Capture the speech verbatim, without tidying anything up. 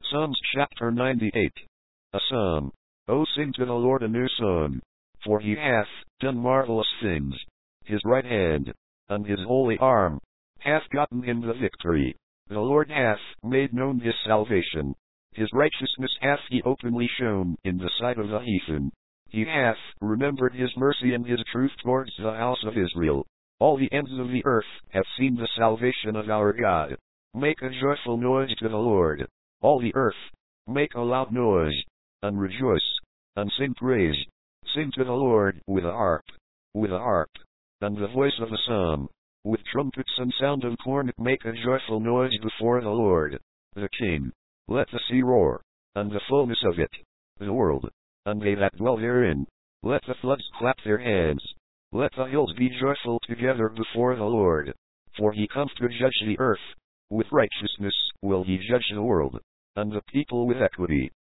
Psalms chapter ninety-eight. A psalm. O sing to the Lord a new song, for he hath done marvelous things. His right hand, and his holy arm, hath gotten him the victory. The Lord hath made known his salvation. His righteousness hath he openly shown in the sight of the heathen. He hath remembered his mercy and his truth towards the house of Israel. All the ends of the earth have seen the salvation of our God. Make a joyful noise to the Lord, all the earth. Make a loud noise, and rejoice, and sing praise. Sing to the Lord with a harp, with a harp, and the voice of a psalm. With trumpets and sound of cornet make a joyful noise before the Lord, the King. Let the sea roar, and the fullness of it, the world, and they that dwell therein. Let the floods clap their hands. Let the hills be joyful together before the Lord. For he comes to judge the earth. With righteousness will he judge the world, and the people with equity.